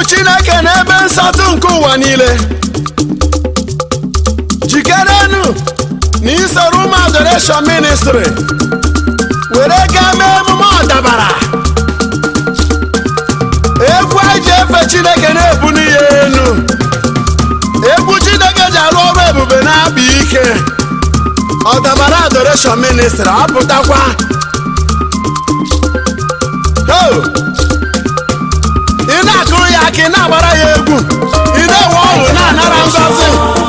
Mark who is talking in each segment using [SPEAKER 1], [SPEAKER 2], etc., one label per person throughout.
[SPEAKER 1] Chineke n'ebe nsatụ nke ụwa niile jikerenu na isoro ụmụ Adoration Ministry were gaa mee emume ọdabara egwu anyị ji efe Chineke na-ebu n'ihe enu egwu Chineke ji arụ ọrụ ebube na-abụ ike ọdabara Adoration Ministry apụtakwa ị na-akụrụ ya aka ị na-agbara ya egwu ị na-enwe ọṅụ na-anara ngọzi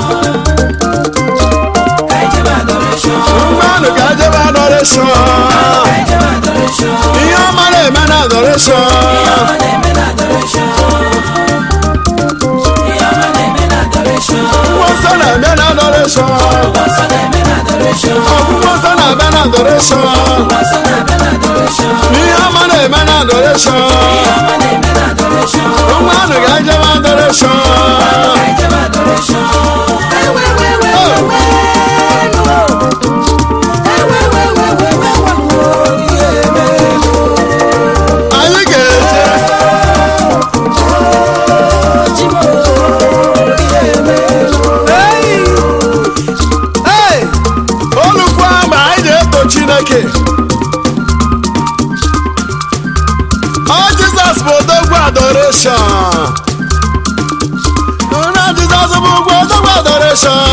[SPEAKER 1] mmanụ ga-ejebe Adoration ihe ọma na-eme na Adoration mmụọ nsọ na-eme na Adoration ọgwụgwọ nsọ na-eme na Adoration ihe ọma na-eme na Adoration mmanụ ga-ejebe Adoration anyị ga-eje olukwu ama anyị na-eto Chineke ọ Jizọs bụ odogwu Adoration na Jizọs bụ odogwu Adoration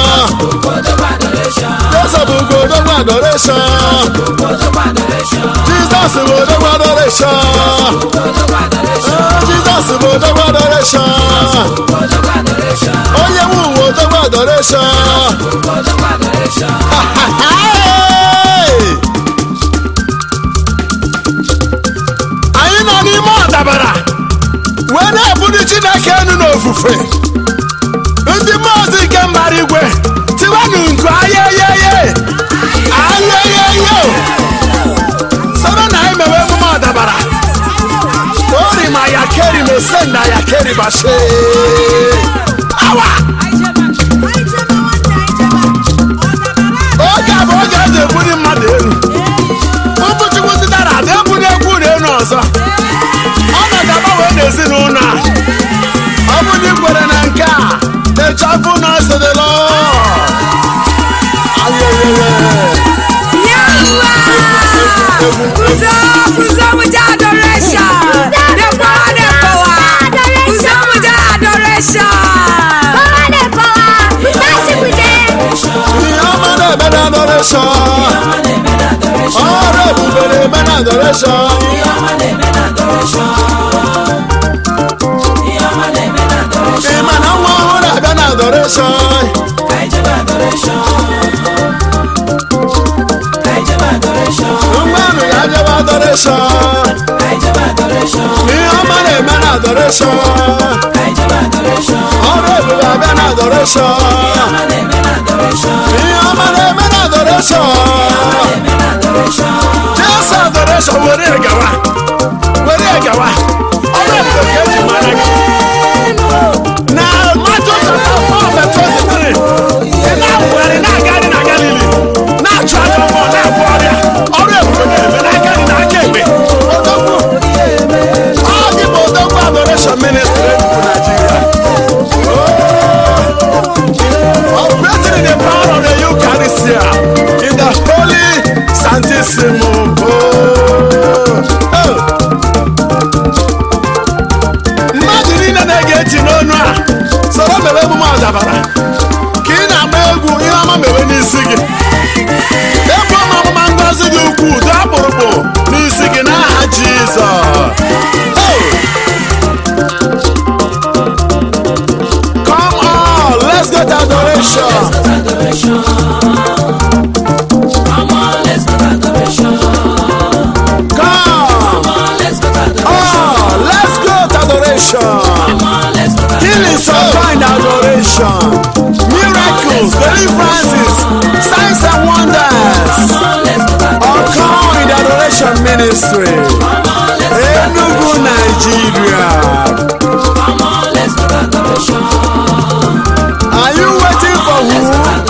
[SPEAKER 1] Jizọs bụ odogwu Adoration Jizọs bụ odogwu Adoration Jizọs bụ odogwu Adoration onye nwe ụwa odogwu Adoration anyị nọ n'ime ọdabara wee na-ebuli Chineke enu n'ofufe ndị mmụọ ozi nke mbara igwe tiwanụ nku ayeyeye ayeyeye sebe na anyị mewe emume ọdabara ori ma ya keri mesenda ya keri bashe awa oge a bụ oge eji ebuli mmadụ elu ụbụchukwu ndị dara ada ebuli egwu elu ọzọ ọ na-agbanwe n'ezinụlọ a ọ bụ na ikwere na nke a echafụ na ọsọdịlọ ọrụ ebube na-eme na Adoration ịma na nwa ọhụrụ abịa na Adoration mmanụ ya jebe Adoration ihe ọma na-eme na Adoration ọrụ ebube abịa na Adoration ihe ọma na-eme na Adoration Jesu Adoration were gawa ọrụ ebube ka eji mara gị na Matthew chapter 4:23 ị na-akwụgharị na-agagharị na Galili na-achụ aja mmụọ na-agwọ ọrịa ọrụ ebube na-eme n'aka dị n'aka ekpe odogwu ọ dị bụ odogwu Adoration Ministry bụ Nigeria operating in the power of the Eucharistia in the Holy Santissimo mmadụ niile na-ege eti n'onu a soro mewe emume ọdabara ka ị na-agba egwu ihe ọma mewe n'isi gị ebe ọmụma ngozi dị ukwuu dị akpụrụkpụ n'isi gị n'aha Jizọs come on let's go to Adoration healing, surprise, Adoration, miracles, deliverances, signs and wonders occur in the Adoration Ministry Enugu, Nigeria. Are you waiting for who?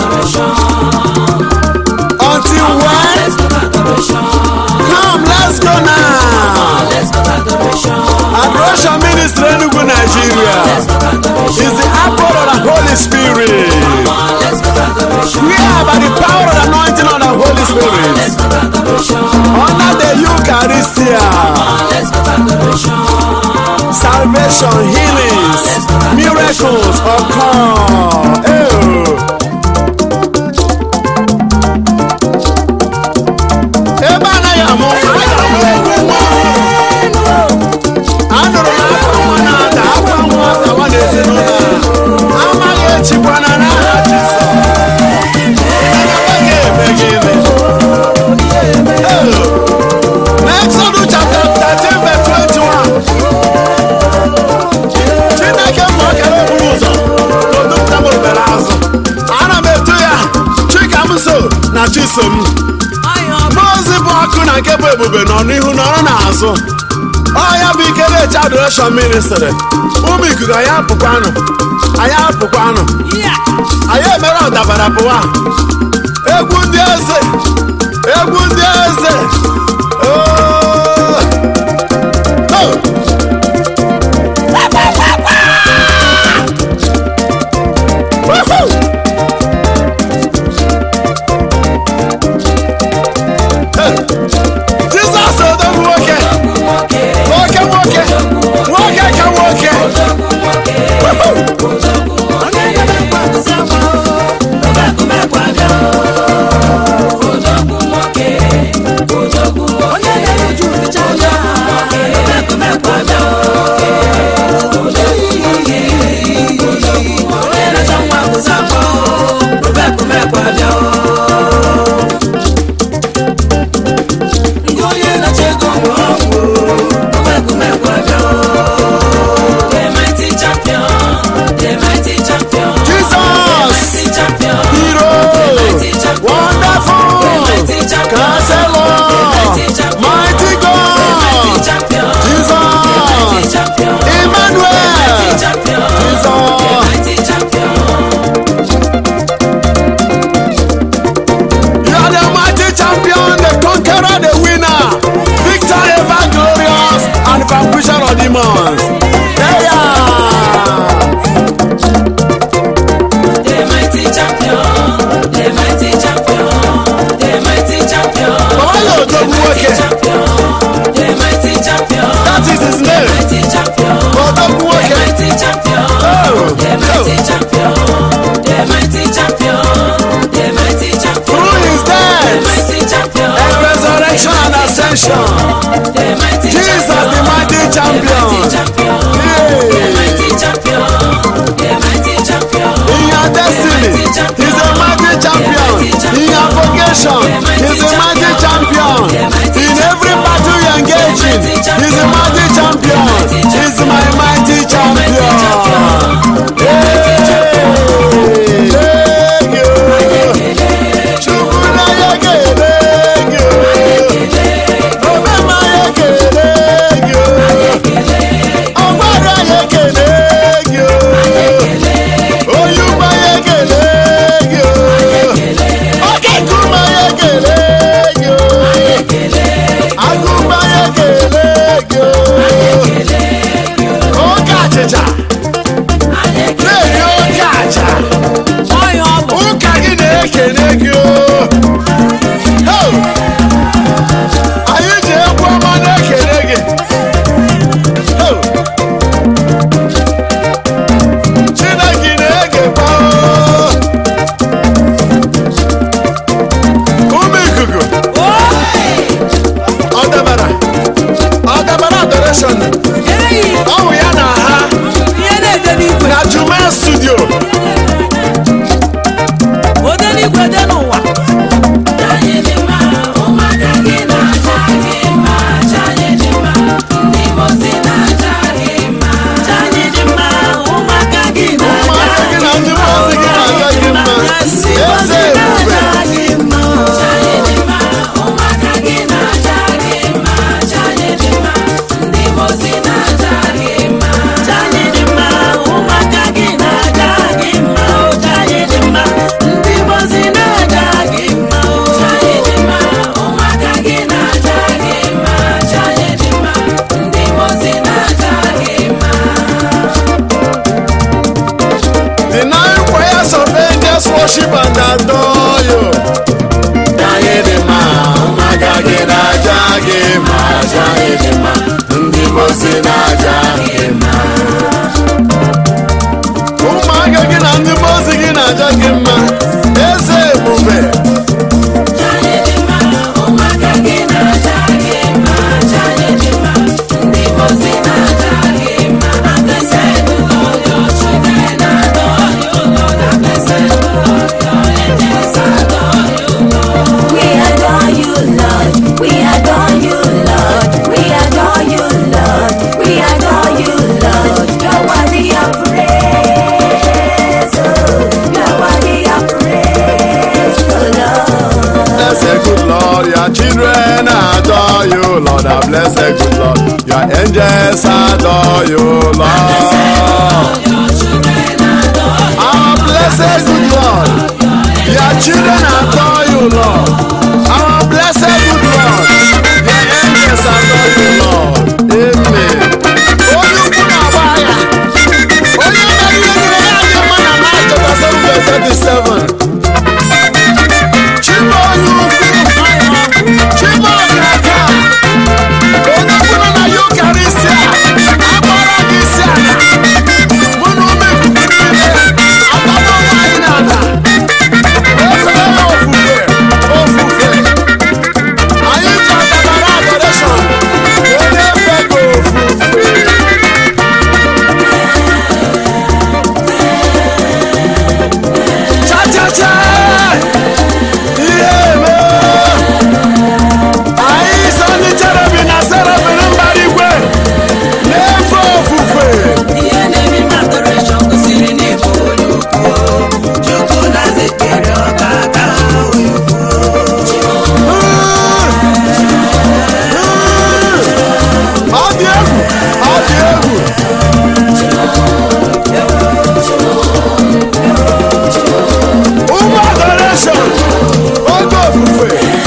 [SPEAKER 1] Until when? Come, let's go now. Adoration Ministry Ministry Enugu, Nigeria. Is the outpour of the Holy Spirit. We are by the power of the anointing of the Holy Spirit. Under the Eucharistia. Salvation, healings, miracles occur. Exodus chapter 13 verse 21. Chineke mokere okpuru ụzọ n'odupụta m obere azụ. Ana m eto ya Chikamso na Chisom. N'ozi bụ ọkụ na nke bụ ebube nọ n'ihu nọrọ n'azụ. Ọ ya bụ ike na-eche adoration ministry. Ụmụ ikuku anyị apụkwanụ. Anyị emere ọdabara pụwa. Egwu ndị eze. Jesus odogwu nwoke ka nwoke. Jesus the mighty champion. In your destiny, he's a mighty champion. In your vocation, he's a mighty champion. In every battle you engage in, he's a mighty champion. He's my mighty champion.
[SPEAKER 2] Limosina
[SPEAKER 1] worship and adore you. Jahidima, Magagina Jagima, Jahidima, Ndimosina Jagima. Magagina Ndimosina Jagima, Eze Mube. Jahidima, Magagina Jagima, Jahidima, Ndimosina Jagima. And they say the Lord your children adore you, Lord. And they say the Lord your angels adore you, Lord. We adore you, Lord. We adore you, Lord. We adore you, Lord. We adore you, Lord. You're worthy of praise, oh. You're worthy of praise, oh Lord. Bless the good Lord, your children adore you, Lord. I bless the good Lord, your angels adore you, Lord. Our blessed good Lord, your children adore you, Lord. Our blessed good Lord, your angels adore you, Lord. Amen. Oh, you put a fire. Oh, you know you man and Mark chapter 7 verse 37. Chibo you Chibo Kaka. Oh, you put on a Eucharistia. Abara Gisiana. Munu me kubile. Ababa wainana. Ofufe. Ayija Babara adoration. Onefe go ofufe. Cha cha cha. Yeah, man. Ayi sani cherubim na seraphim mbari gwe. Nefe ofufe.
[SPEAKER 2] Ihe na-eme adoration gosiri n'ịbụ onye ukwu. Chukwu na-ezekere ọka aka onye ukwu.
[SPEAKER 1] Ọ dị egwu. Ọ dị egwu. Ụmụ adoration. Oge ofufe.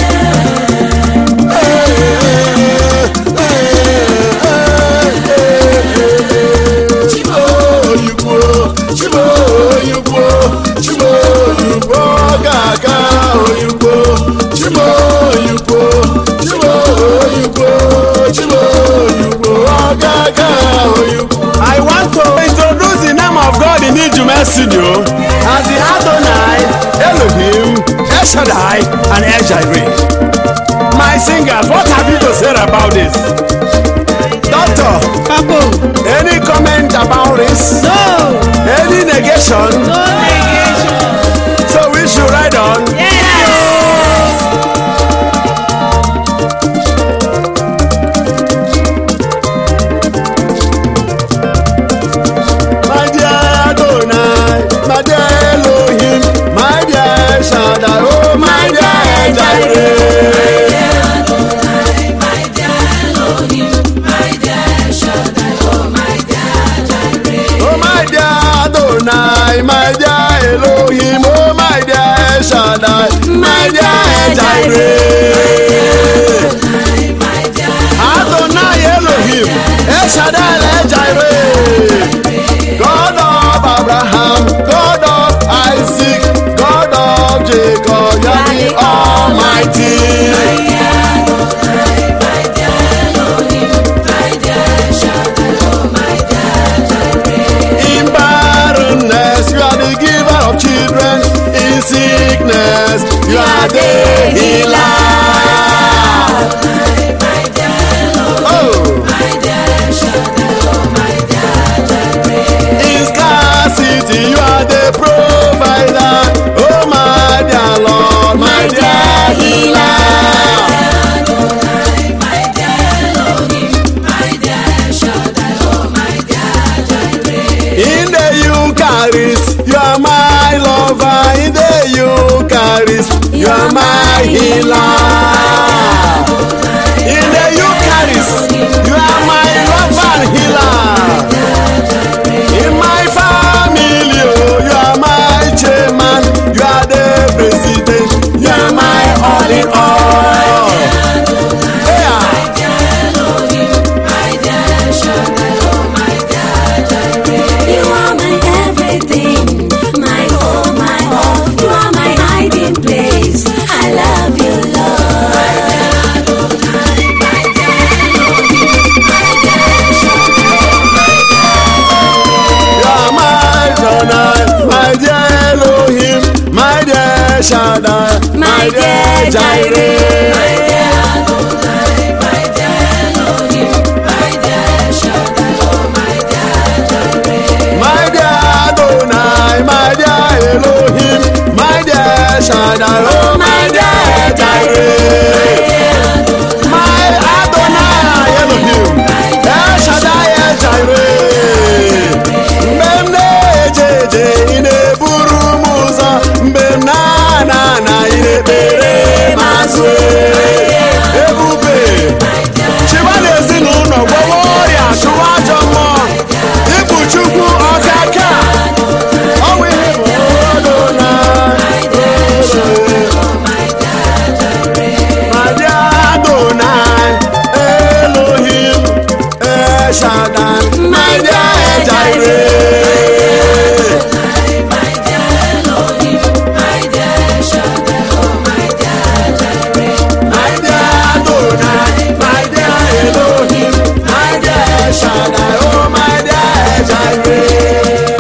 [SPEAKER 1] Chibo oyigbo. Chibo oyigbo. Chibo oyigbo. Gaga oyigbo. Chibo oyigbo. Chibo oyigbo. Chibo oyigbo. Gaga oyigbo. I want to introduce the name of God in Ijume studio as the Adonai, Elohim, El Shaddai, and El Jireh. My singers, what have you to say about this? Doctor,
[SPEAKER 2] Papo,
[SPEAKER 1] any comment about this?
[SPEAKER 2] no,
[SPEAKER 1] Any negation?
[SPEAKER 2] no negation.
[SPEAKER 1] So we should ride on.
[SPEAKER 2] Yes.
[SPEAKER 1] My dear Adonai, my dear Elohim, my dear El Shaddai, oh my dear El Jireh. Oh my dear Adonai, my dear Elohim, oh my dear El Shaddai, my dear El Jireh. Adonai Elohim, El Shaddai, El Jireh. God of Abraham, God of Isaac, God of Jacob, you are the Almighty. In barrenness, you are the giver of children. In sickness, you are the healer. Oh. In scarcity, you are the provider. Oh my dear Lord, my dear healer. In the Eucharist, you are my lover. In the Eucharist, you are my healer. In the Eucharist, you are my lover and healer. In my family, oh, you are my chairman. You are the president. You are my all in all. Yeah.
[SPEAKER 3] You are my everything, my all, my all. You are
[SPEAKER 1] Shaddai, my dear Jireh.
[SPEAKER 2] My dear Adonai, my dear Elohim, my dear Shaddai, oh my dear Jireh.
[SPEAKER 1] My dear Adonai, my dear Elohim, my dear Shaddai, oh my dear Jireh. My Adonai Elohim, El Shaddai, El Jireh. Mbemne jeje ine buru muza, mbemna na ine bere mazwe. Ebube, chibale ezinụlọ gwọwa ọrịa chụwa ajọ mmụọ. Ibu Chukwu ọkaka, ọnwụ ihe bụ Adonai. My dear Adonai, Elohim, El Shaddai, my dear Jireh.
[SPEAKER 2] My dear Elohim, my dear Shaddai, oh my dear Jireh.
[SPEAKER 1] My dear Adonai, my dear Elohim, my dear Shaddai, oh my dear Jireh.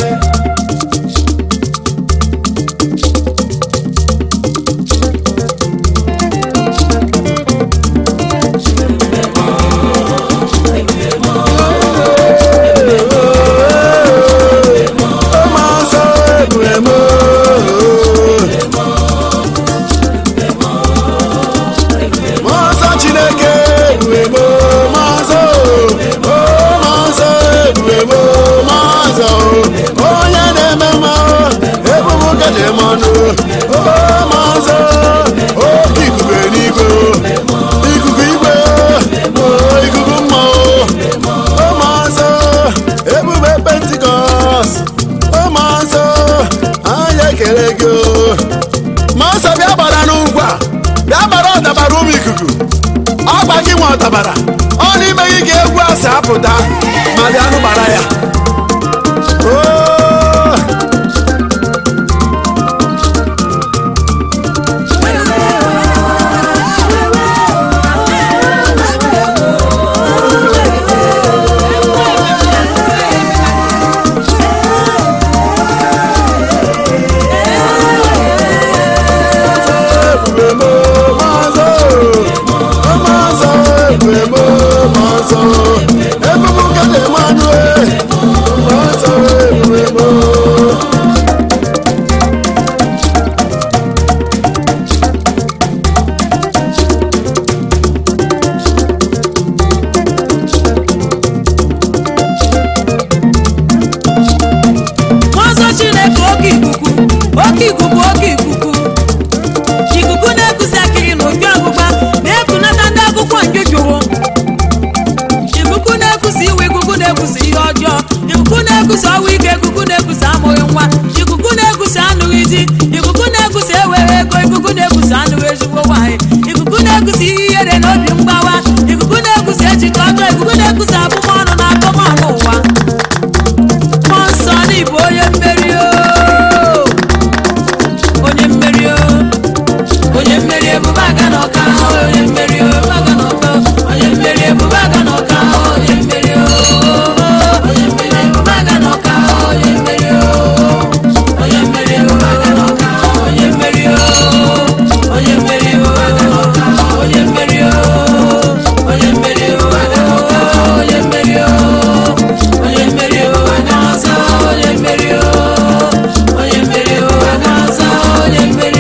[SPEAKER 1] Mọzọ Chineke ebuebo mọzọ mọzọ ebuebo mọzọ onye na-eme mma ebubo gede mmanụ mọzọ oke ikuku n'igwe ikuku igwe ikuku mma mọzọ ebube Pentikọst mọzọ anyị ekele gị mọzọ bịa gbara n'ugwu bịa gbara ọdabara ụmụ ikuku ọgba gị nwe ọdabara ọ n'ime gị ga egwu asa apụta ma bịa nụ gbara ya ikuku na-ekusi akịrị na oke ọgbụgba na-ekunata ndị akwụkwọ nke jụrụ. Ikuku na-ekusi iwe, ikuku na-ekusi ihe ọjọọ, ikuku na-ekusi ọnwụ ike, ikuku na-ekusi amụghị nwa, ikuku na-ekusi anụghị di, ikuku na-ekusi ewere ego, ikuku na-ekusi anụghị ezigbo nwaanyị, ikuku na-ekusi ihe ihere na obi mgbawa, ikuku na-ekusi echiche ọjọọ, ikuku na-ekusi abụmọnụ na akọmọnụ ụwa. Mmụọ nsọ n'ịbụ onye mmeri onye mmeri onye mmeri ebube aga n'ọka onye mmeri aga n'ọka onye mmeri ebube aga n'ọka onye mmeri onye mmeri ebube aga n'ọka onye mmeri onye mmeri ebube aga n'ọka onye mmeri onye mmeri ebube aga n'ọka onye mmeri onye mmeri ebube aga n'ọka onye mmeri onye mmeri ebube aga n'ọzọ onye mmeri onye mmeri ebube aga n'ọzọ onye mmeri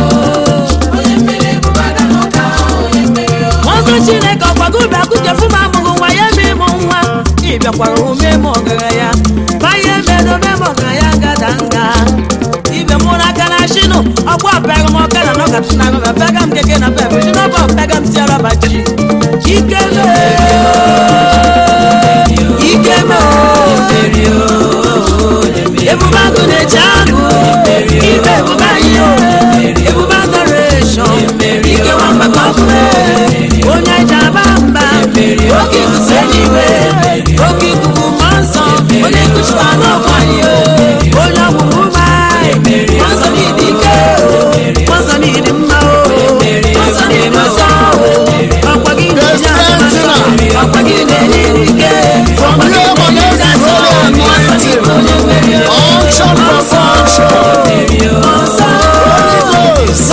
[SPEAKER 1] Chineke ọkwago ube akụjefu ma amụghị nwa ya eme ịmụ nwa ịbịakwara ume eme ọgaranya banye emedobe m ọgaranya ngada nga ibe mụ n'aka na shinu ọkwa ọpịaga m ọka na nọkata na nọga pịaga m keke na pepe shi n'ọba ọpịaga m tiara baji ikeme ebube agụ na-eji agụ ibe ebube anyị ebube adoration ike nwamba ka ọ bụrụ onye ji aba mba oke ikuku eluigwe oke ikuku mmụọ nsọ onye nkuchita n'ọkwa anyị onye ọgwụgwụ ụma mmụọ nsọ n'ịdị ike mmụọ nsọ n'ịdị mma mmụọ nsọ n'ịdị ọzọ ọkwa gị na-enye aka ọkwa gị na-enye ike ọkwa gị na-enye aka mmụọ nsọ n'ịdị onye mmeri mmụọ nsọ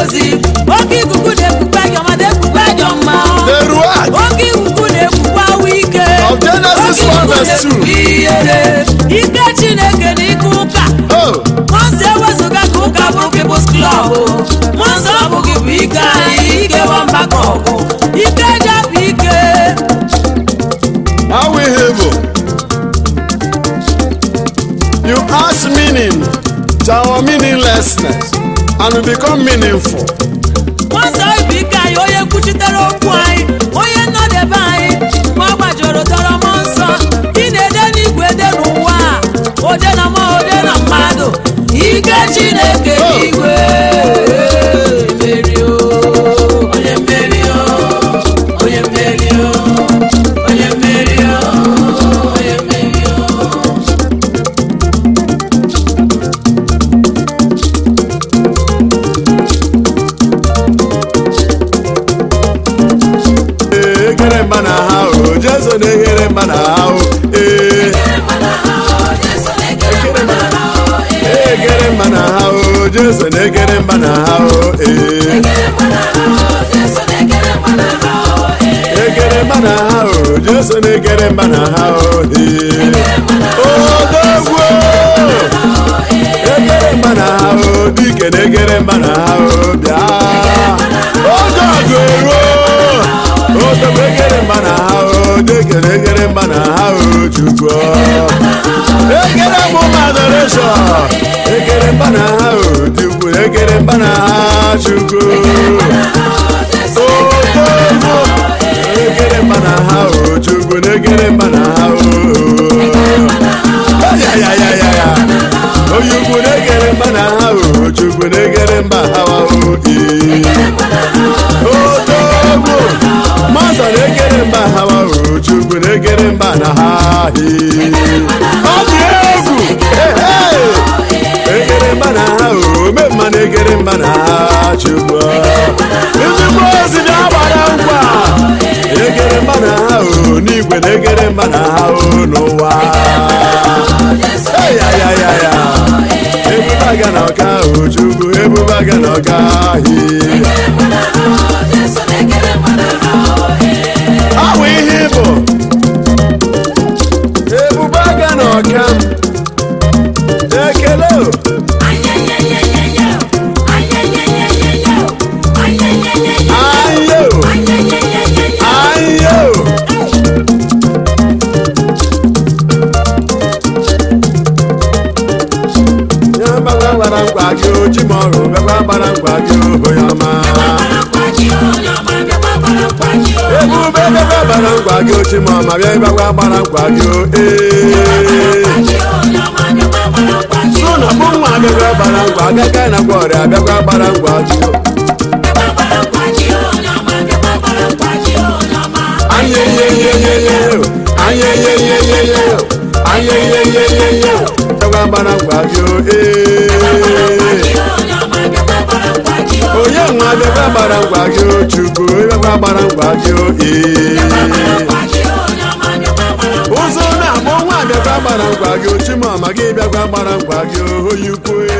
[SPEAKER 2] ngozi. Oke ikuku na-ekpukpe ajọ mmadụ ekpukpe ajọ mma.
[SPEAKER 1] The Ruach
[SPEAKER 2] Oke ikuku na-ekpukpe awụ ike.
[SPEAKER 1] of Genesis 4 verse 2.
[SPEAKER 2] Ike Chineke na ike ụka.
[SPEAKER 1] Oh,
[SPEAKER 2] Mọnsọ ewezụga ka ụka bụ People's Club. Mọnsọ ọ bụghị bụ ike anyị, ike nwamba ka ọ bụ. Ike ja bụ ike.
[SPEAKER 1] how we able? You ask meaning to our meaninglessness and we become meaningful.
[SPEAKER 2] Mọnsọ bụ ike anyị, onye kwuchitere okwu anyị, onye nnọdebe anyị. Ma ọ gbajọrọ tọrọ mmụọ nsọ. Ị na-ede n'igwe ede n'ụwa a. Ode na mmụọ ode na mmadụ. Ike Chineke n'igwe. Mmeri o, onye mmeri o, onye mmeri o, onye mmeri o, onye mmeri o.
[SPEAKER 1] Egere mba na ha o, Jesu na-egere mba na ha o. Egere mba na ha o, Jesu na-egere mba na ha o. Egere mba na ha o, Jesu na-egere mba na ha o. Odogwu egere mba na ha o, dike na-egere mba na ha o. Bịa oge ọgụ eruo. Odogwu egere mba na ha o, dike na-egere mba na ha o. Chukwu egere mụ adoration. Egere mba na ha o, Chukwu egere mba na ha. Chukwu Odogwu egere mba na ha o, Chukwu na-egere mba na ha o. Ya onye ukwu na-egere mba na ha o, Chukwu na-egere mba ha o. Odogwu Mọnsọ na-egere mba ha o, Chukwu na-egere mba na ha. Ọ dị egwu egere mba na ha o, omemma na-egere mba na ha. Chukwu ezigbo ozi na-agbara nkwa egere mba na ha o, n'igwe na-egere mba na ha o. N'ụwa ebube aga na ọka o, Chukwu ebube aga na ọka. Ọ bụ ihe ịbụ ebube aga na ọka. Ekele o. Gbara nkwa gị o, Chimọrụ bịakwa gbara nkwa gị o, onye ọma. Ebube bịakwa gbara nkwa gị o, Chimọma bịa bịakwa gbara nkwa gị o. Sụna bụ nwa bịakwa gbara nkwa, agaghị na gwa ọrịa bịakwa gbara nkwa gị o. Bịakwa gbara nkwa gị o. Onye nwa bịakwa gbara nkwa gị o, Chukwu bịakwa gbara nkwa gị o. Ụzọ na-abụ nwa bịakwa gbara nkwa gị o, Chimọma gị bịakwa gbara nkwa gị o. Onye ukwu